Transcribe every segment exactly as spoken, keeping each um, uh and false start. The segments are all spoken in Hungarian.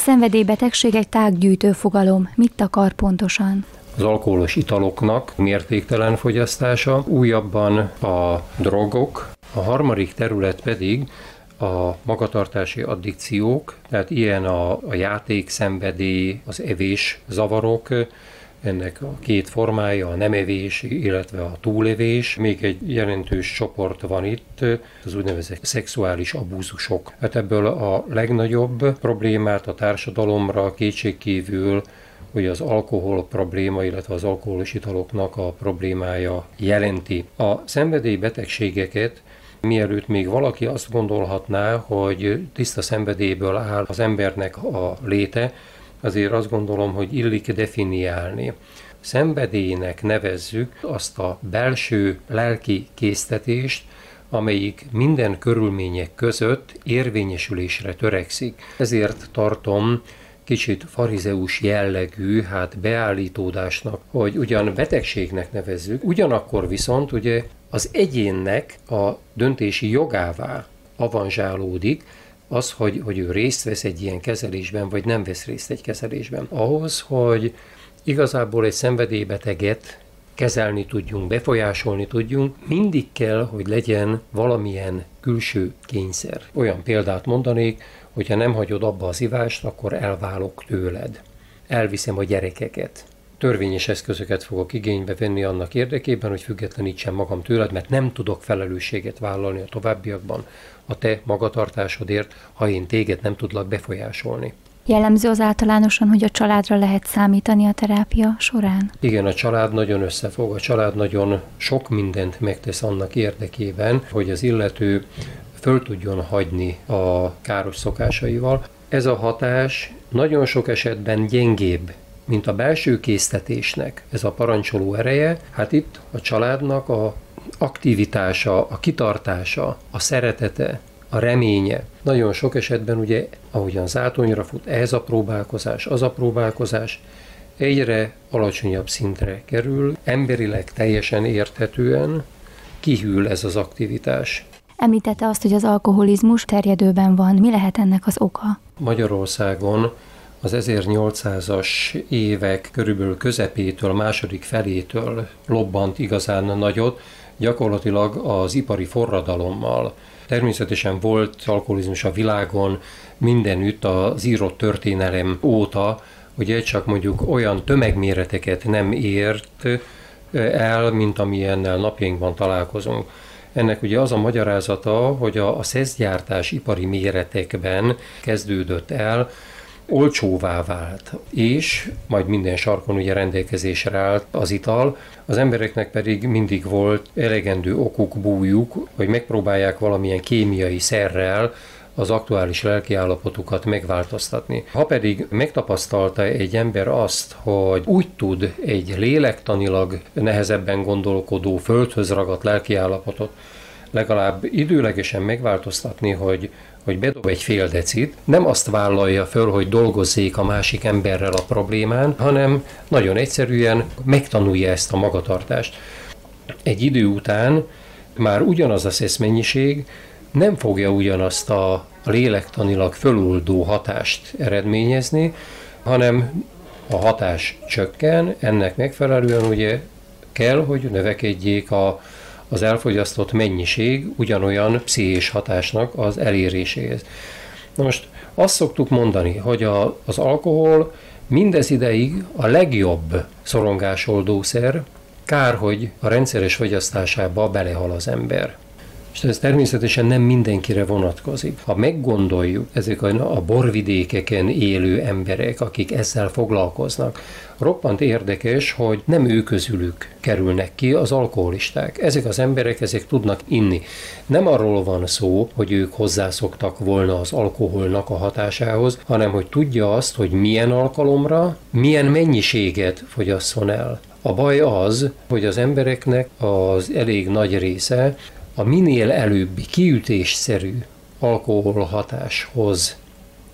szenvedélybetegség egy tággyűjtő fogalom. Mit akar pontosan? Az alkoholos italoknak mértéktelen fogyasztása, újabban a drogok, a harmadik terület pedig a magatartási addikciók, tehát ilyen a, a játékszenvedély, az evés zavarok, ennek a két formája, a nem evés, illetve a túlevés. Még egy jelentős csoport van itt, az úgynevezett szexuális abúzusok. Hát ebből a legnagyobb problémát a társadalomra kétségkívül, hogy az alkohol probléma, illetve az alkoholos italoknak a problémája jelenti. A szenvedélybetegségeket, mielőtt még valaki azt gondolhatná, hogy tiszta szenvedélyből áll az embernek a léte, azért azt gondolom, hogy illik definiálni. Szenvedélynek nevezzük azt a belső lelki késztetést, amelyik minden körülmények között érvényesülésre törekszik. Ezért tartom kicsit farizeus jellegű, hát beállítódásnak, hogy ugyan betegségnek nevezzük, ugyanakkor viszont ugye az egyénnek a döntési jogává avanzsálódik az, hogy, hogy ő részt vesz egy ilyen kezelésben, vagy nem vesz részt egy kezelésben. Ahhoz, hogy igazából egy szenvedélybeteget kezelni tudjunk, befolyásolni tudjunk, mindig kell, hogy legyen valamilyen külső kényszer. Olyan példát mondanék, hogyha nem hagyod abba az ivást, akkor elválok tőled. Elviszem a gyerekeket. Törvényes eszközöket fogok igénybe venni annak érdekében, hogy függetlenítsem magam tőled, mert nem tudok felelősséget vállalni a továbbiakban a te magatartásodért, ha én téged nem tudlak befolyásolni. Jellemző az általánosan, hogy a családra lehet számítani a terápia során? Igen, a család nagyon összefog, a család nagyon sok mindent megtesz annak érdekében, hogy az illető föl tudjon hagyni a káros szokásaival. Ez a hatás nagyon sok esetben gyengébb, mint a belső késztetésnek, ez a parancsoló ereje. Hát itt a családnak a aktivitása, a kitartása, a szeretete, a reménye. Nagyon sok esetben ugye, ahogyan zátonyra fut, ez a próbálkozás, az a próbálkozás egyre alacsonyabb szintre kerül, emberileg teljesen érthetően kihűl ez az aktivitás. Említette azt, hogy az alkoholizmus terjedőben van. Mi lehet ennek az oka? Magyarországon az ezernyolcszázas évek körülbelül közepétől, második felétől lobbant igazán nagyot, gyakorlatilag az ipari forradalommal. Természetesen volt alkoholizmus a világon mindenütt az írott történelem óta, ugye csak mondjuk olyan tömegméreteket nem ért el, mint amilyennel napjainkban találkozunk. Ennek ugye az a magyarázata, hogy a, a szeszgyártás ipari méretekben kezdődött el, olcsóvá vált, és majd minden sarkon ugye rendelkezésre állt az ital, az embereknek pedig mindig volt elegendő okuk, bújuk, hogy megpróbálják valamilyen kémiai szerrel az aktuális lelkiállapotukat megváltoztatni. Ha pedig megtapasztalta egy ember azt, hogy úgy tud egy lélektanilag nehezebben gondolkodó, földhöz ragadt lelkiállapotot legalább időlegesen megváltoztatni, hogy hogy bedob egy fél decit, nem azt vállalja föl, hogy dolgozzék a másik emberrel a problémán, hanem nagyon egyszerűen megtanulja ezt a magatartást. Egy idő után már ugyanaz a szeszmennyiség nem fogja ugyanazt a lélektanilag föloldó hatást eredményezni, hanem a hatás csökken, ennek megfelelően ugye kell, hogy növekedjék a az elfogyasztott mennyiség ugyanolyan pszichés hatásnak az eléréséhez. Na most azt szoktuk mondani, hogy a, az alkohol mindez ideig a legjobb szorongásoldószer, kár, hogy a rendszeres fogyasztásába belehal az ember. És ez természetesen nem mindenkire vonatkozik. Ha meggondoljuk, ezek a, a borvidékeken élő emberek, akik ezzel foglalkoznak, roppant érdekes, hogy nem ő közülük kerülnek ki az alkoholisták. Ezek az emberek, ezek tudnak inni. Nem arról van szó, hogy ők hozzászoktak volna az alkoholnak a hatásához, hanem hogy tudja azt, hogy milyen alkalomra, milyen mennyiséget fogyasszon el. A baj az, hogy az embereknek az elég nagy része a minél előbbi kiütésszerű alkoholhatáshoz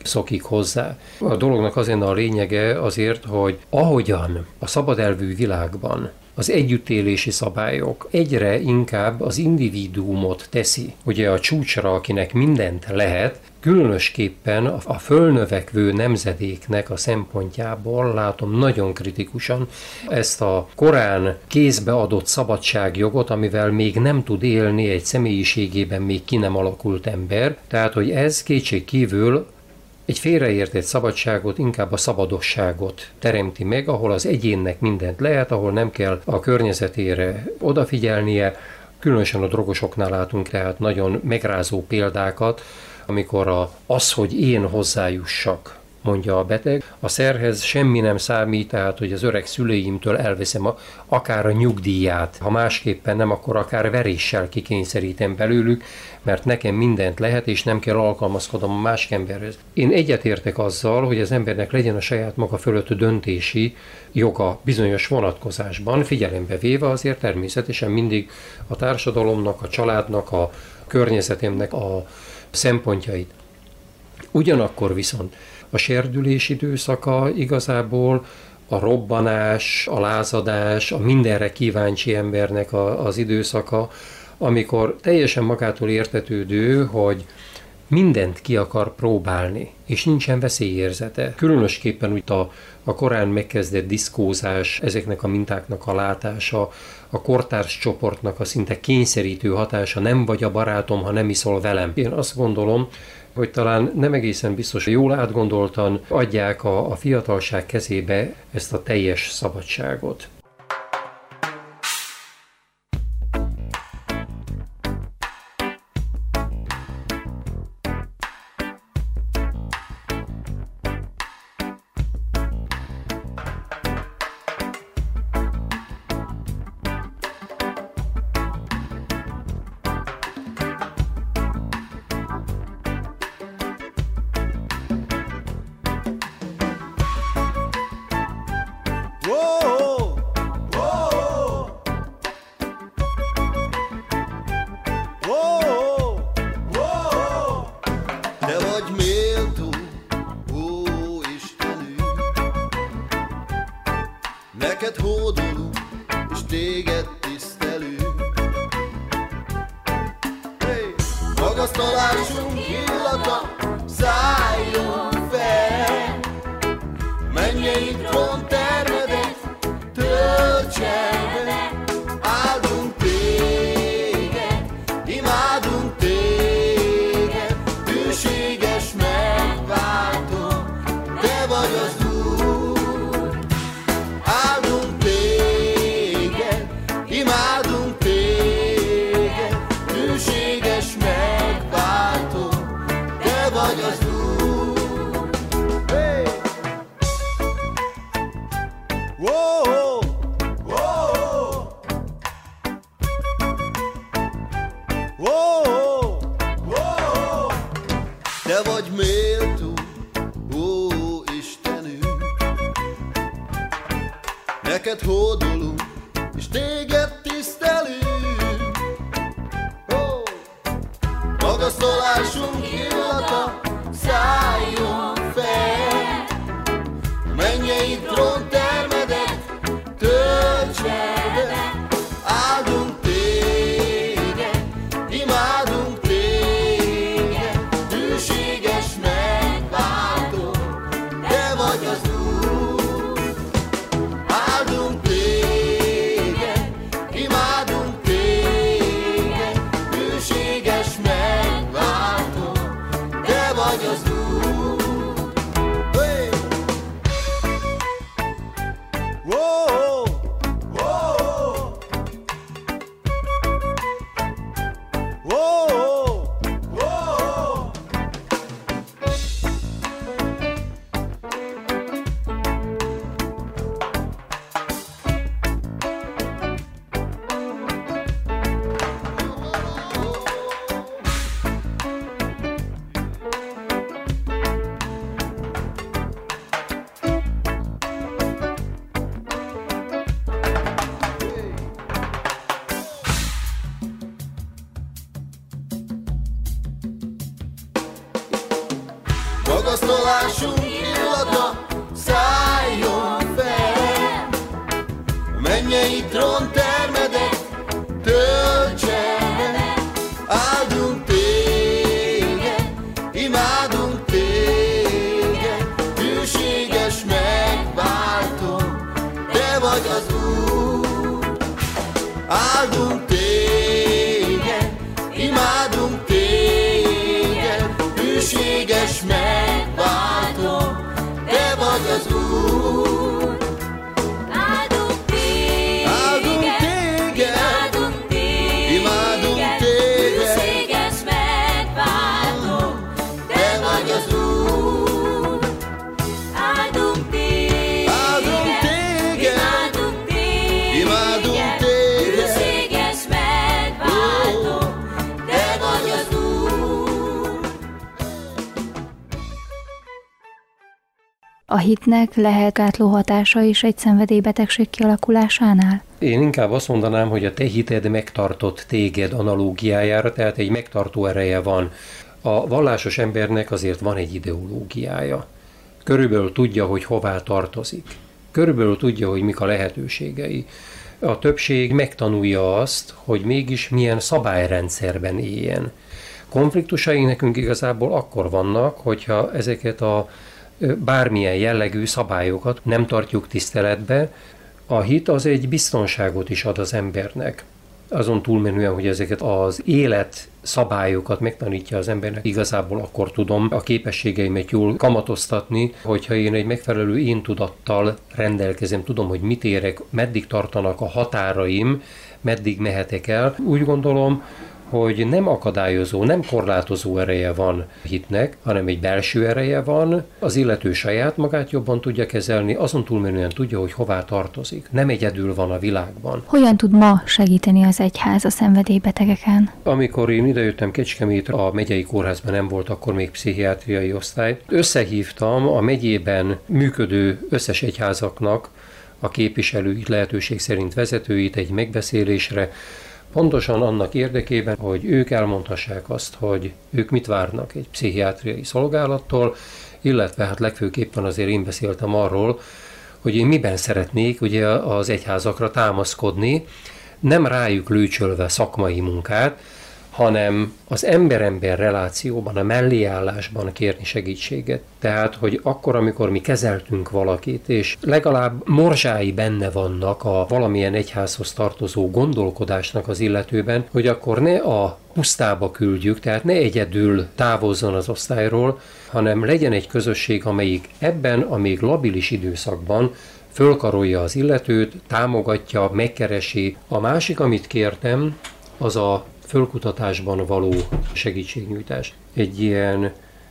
szokik hozzá. A dolognak az lenne a lényege azért, hogy ahogyan a szabadelvű világban az együttélési szabályok egyre inkább az individuumot teszi, ugye a csúcsra, akinek mindent lehet, különösképpen a fölnövekvő nemzedéknek a szempontjából látom nagyon kritikusan ezt a korán kézbe adott szabadságjogot, amivel még nem tud élni egy személyiségében még ki nem alakult ember. Tehát, hogy ez kétségkívül egy félreértett szabadságot, inkább a szabadosságot teremti meg, ahol az egyénnek mindent lehet, ahol nem kell a környezetére odafigyelnie. Különösen a drogosoknál látunk tehát nagyon megrázó példákat, amikor a, az, hogy én hozzájussak, mondja a beteg, a szerhez semmi nem számít, tehát hogy az öreg szüleimtől elveszem a, akár a nyugdíját, ha másképpen nem, akkor akár veréssel kikényszerítem belőlük, mert nekem mindent lehet, és nem kell alkalmazkodnom a másik emberhez. Én egyetértek azzal, hogy az embernek legyen a saját maga fölött döntési joga bizonyos vonatkozásban, figyelembe véve azért természetesen mindig a társadalomnak, a családnak, a környezetemnek a szempontjait. Ugyanakkor viszont a serdülés időszaka igazából a robbanás, a lázadás, a mindenre kíváncsi embernek a, az időszaka, amikor teljesen magától értetődő, hogy mindent ki akar próbálni, és nincsen veszélyérzete. Különösképpen úgy a, a korán megkezdett diszkózás, ezeknek a mintáknak a látása, a kortárs csoportnak a szinte kényszerítő hatása, nem vagy a barátom, ha nem iszol velem. Én azt gondolom, hogy talán nem egészen biztos, hogy jól átgondoltan adják a, a fiatalság kezébe ezt a teljes szabadságot. Neked hódolunk, és téged tisztelünk. Hey! Magasztalásunk illata szálljon fel, mennyei trón termedet töltse be. Áldunk téged, imádunk téged, bűséges megváltó, te vagy az imádunk téged, bűséges megváltó, te vagy az Úr. Hey! Whoa! Whoa! Whoa! Whoa! Te vagy méltó, ó Istenünk, neked hódolunk, és téged tisztelünk. Oh! Magasztalásunk illata szálljon fel, mennyei trón termedet töltse be. Áldunk téged, imádunk téged, bűséges megváltó, te vagy az Úr. Áldunk téged, imádunk téged, bűséges megváltó, te vagy az Úr. Hey! Whoa! Whoa! Whoa! Whoa! vagy az Úr. Áldunk téged, Áldunk téged, imádunk téged, imádunk téged. hűséges megváltó, te vagy az Úr. Áldunk téged, Áldunk téged, imádunk téged, imádunk téged. hűséges megváltó, te vagy az Úr. A hitnek lehet gátló hatása is egy szenvedélybetegség kialakulásánál? Én inkább azt mondanám, hogy a te hited megtartott téged analógiájára, tehát egy megtartó ereje van. A vallásos embernek azért van egy ideológiája. Körülbelül tudja, hogy hová tartozik. Körülbelül tudja, hogy mik a lehetőségei. A többség megtanulja azt, hogy mégis milyen szabályrendszerben éljen. Konfliktusaink nekünk igazából akkor vannak, hogyha ezeket a bármilyen jellegű szabályokat nem tartjuk tiszteletbe. A hit az egy biztonságot is ad az embernek. Azon túlmenően, hogy ezeket az élet szabályokat megtanítja az embernek, igazából akkor tudom a képességeimet jól kamatoztatni, hogyha én egy megfelelő én tudattal rendelkezem, tudom, hogy mit érek, meddig tartanak a határaim, meddig mehetek el. Úgy gondolom, hogy nem akadályozó, nem korlátozó ereje van hitnek, hanem egy belső ereje van, az illető saját magát jobban tudja kezelni, azon túlmenően tudja, hogy hová tartozik. Nem egyedül van a világban. Hogyan tud ma segíteni az egyház a szenvedélybetegeken? Amikor én idejöttem Kecskemétre, a megyei kórházban nem volt akkor még pszichiátriai osztály. Összehívtam a megyében működő összes egyházaknak a képviselőit, lehetőség szerint vezetőit egy megbeszélésre, pontosan annak érdekében, hogy ők elmondhassák azt, hogy ők mit várnak egy pszichiátriai szolgálattól, illetve hát legfőképpen azért én beszéltem arról, hogy én miben szeretnék ugye az egyházakra támaszkodni, nem rájuk lőcsölve szakmai munkát, hanem az ember-ember relációban, a melléállásban kérni segítséget. Tehát, hogy akkor, amikor mi kezeltünk valakit, és legalább morzsái benne vannak a valamilyen egyházhoz tartozó gondolkodásnak az illetőben, hogy akkor ne a pusztába küldjük, tehát ne egyedül távozzon az osztályról, hanem legyen egy közösség, amelyik ebben a még labilis időszakban fölkarolja az illetőt, támogatja, megkeresi. A másik, amit kértem, az a fölkutatásban való segítségnyújtás. Egy ilyen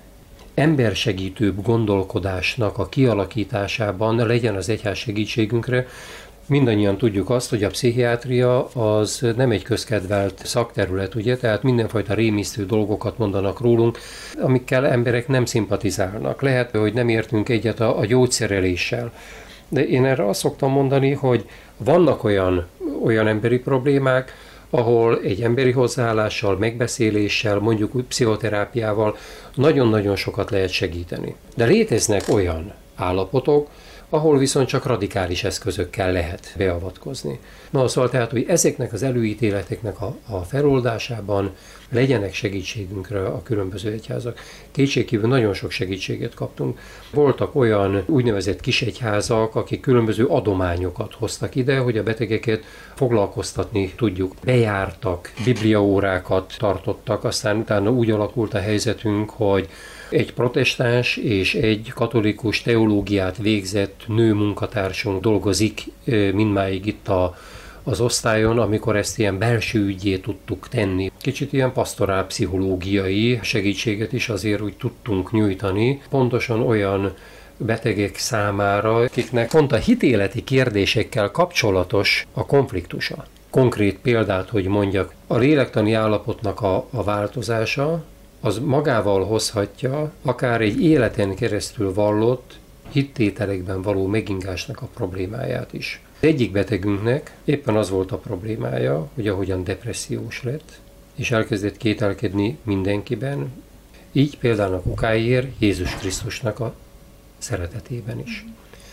embersegítőbb gondolkodásnak a kialakításában legyen az egyház segítségünkre. Mindannyian tudjuk azt, hogy a pszichiátria az nem egy közkedvelt szakterület, ugye, tehát mindenfajta rémisztő dolgokat mondanak rólunk, amikkel emberek nem szimpatizálnak. Lehet, hogy nem értünk egyet a, a gyógyszereléssel. De én erre azt szoktam mondani, hogy vannak olyan, olyan emberi problémák, ahol egy emberi hozzáállással, megbeszéléssel, mondjuk úgy pszichoterápiával nagyon-nagyon sokat lehet segíteni. De léteznek olyan állapotok, ahol viszont csak radikális eszközökkel lehet beavatkozni. Na, szóval tehát, hogy ezeknek az előítéleteknek a, a feloldásában legyenek segítségünkre a különböző egyházak. Kétségkívül nagyon sok segítséget kaptunk. Voltak olyan úgynevezett kisegyházak, akik különböző adományokat hoztak ide, hogy a betegeket foglalkoztatni tudjuk. Bejártak, bibliaórákat tartottak, aztán utána úgy alakult a helyzetünk, hogy egy protestáns és egy katolikus teológiát végzett nő munkatársunk dolgozik mindmáig itt a, az osztályon, amikor ezt ilyen belső ügyé tudtuk tenni. Kicsit ilyen pastorál pszichológiai segítséget is azért úgy tudtunk nyújtani, pontosan olyan betegek számára, akiknek pont a hitéleti kérdésekkel kapcsolatos a konfliktusa. Konkrét példát, hogy mondjak, a lélektani állapotnak a, a változása, az magával hozhatja akár egy életen keresztül vallott hittételekben való megingásnak a problémáját is. Az egyik betegünknek éppen az volt a problémája, hogy ahogyan depressziós lett, és elkezdett kételkedni mindenkiben, így például a okáért Jézus Krisztusnak a szeretetében is.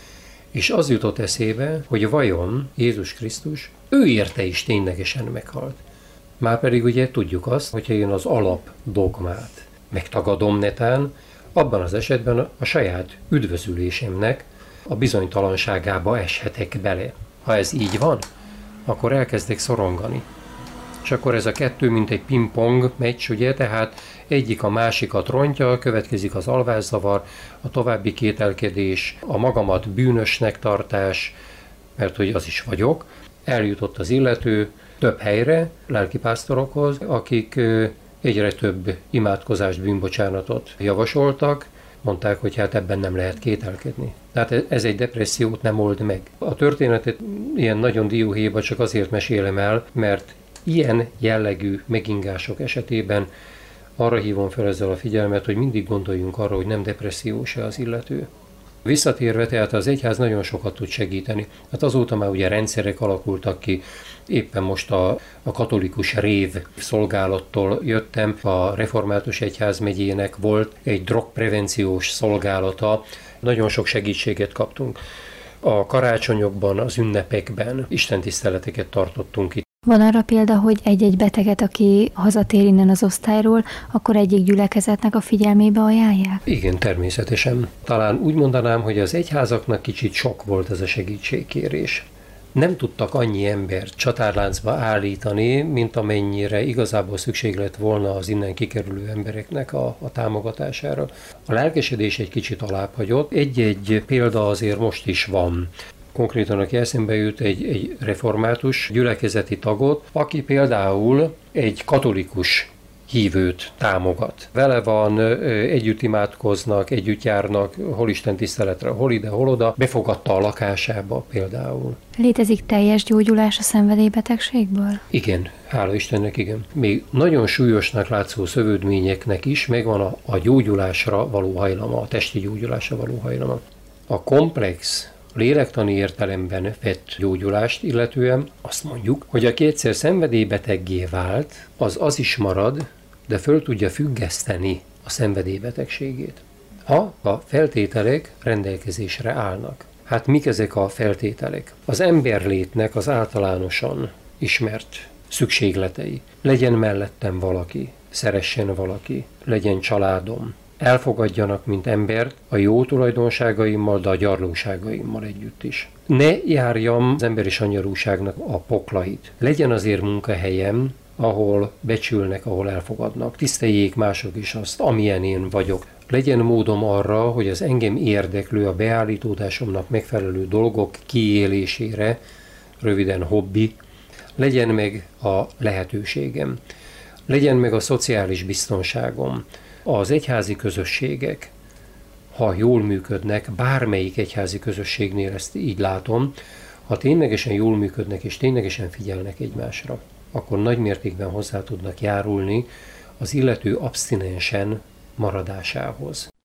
És az jutott eszébe, hogy vajon Jézus Krisztus, ő érte is ténylegesen meghalt. Márpedig ugye tudjuk azt, hogyha én az alap dogmát megtagadom netán, abban az esetben a saját üdvözülésemnek a bizonytalanságába eshetek bele. Ha ez így van, akkor elkezdek szorongani. és akkor ez a kettő, mint egy pingpong meccs, ugye, tehát egyik a másikat rontja, következik az alvászavar, a további kételkedés, a magamat bűnösnek tartás, mert hogy az is vagyok. Eljutott az illető több helyre, lelkipásztorokhoz, akik egyre több imádkozást, bűnbocsánatot javasoltak, mondták, hogy hát ebben nem lehet kételkedni. Tehát ez egy depressziót nem old meg. A történetet ilyen nagyon dióhéjban csak azért mesélem el, mert ilyen jellegű megingások esetében arra hívom fel ezzel a figyelmet, hogy mindig gondoljunk arra, hogy nem depressziós-e az illető. Visszatérve, tehát az egyház nagyon sokat tud segíteni. Hát azóta már ugye rendszerek alakultak ki, éppen most a, a katolikus rév szolgálattól jöttem, a református egyházmegyének volt egy drogprevenciós szolgálata, nagyon sok segítséget kaptunk. A karácsonyokban, az ünnepekben istentiszteleteket tartottunk itt. Van arra példa, hogy egy-egy beteget, aki hazatér innen az osztályról, akkor egyik gyülekezetnek a figyelmébe ajánlják? Igen, természetesen. Talán úgy mondanám, hogy az egyházaknak kicsit sok volt ez a segítségkérés. Nem tudtak annyi embert csatárláncba állítani, mint amennyire igazából szükség lett volna az innen kikerülő embereknek a, a támogatására. A lelkesedés egy kicsit alábbhagyott. Egy-egy példa azért most is van. Konkrétan, aki eszembe jut, egy, egy református gyülekezeti tagot, aki például egy katolikus hívőt támogat. Vele van, együtt imádkoznak, együtt járnak, hol Isten tiszteletre, hol ide, hol oda, befogadta a lakásába például. Létezik teljes gyógyulás a szenvedélybetegségből? Igen, hála Istennek, igen. Még nagyon súlyosnak látszó szövődményeknek is megvan a, a gyógyulásra való hajlama, a testi gyógyulásra való hajlama. A komplex lélektani értelemben vett gyógyulást illetően azt mondjuk, hogy aki egyszer szenvedélybeteggé vált, az az is marad, de föl tudja függeszteni a szenvedélybetegségét, ha a feltételek rendelkezésre állnak. Hát mik ezek a feltételek? Az emberlétnek az általánosan ismert szükségletei. Legyen mellettem valaki, szeressen valaki, legyen családom, elfogadjanak, mint embert, a jó tulajdonságaimmal, de a gyarlóságaimmal együtt is. Ne járjam az emberi sanyarúságnak a poklait. Legyen azért munkahelyem, ahol becsülnek, ahol elfogadnak. Tiszteljék mások is azt, amilyen én vagyok. Legyen módom arra, hogy az engem érdeklő, a beállítódásomnak megfelelő dolgok kiélésére, röviden hobbi, legyen meg a lehetőségem. Legyen meg a szociális biztonságom. Az egyházi közösségek, ha jól működnek, bármelyik egyházi közösségnél ezt így látom, ha ténylegesen jól működnek és ténylegesen figyelnek egymásra, akkor nagy mértékben hozzá tudnak járulni az illető abstinensen maradásához.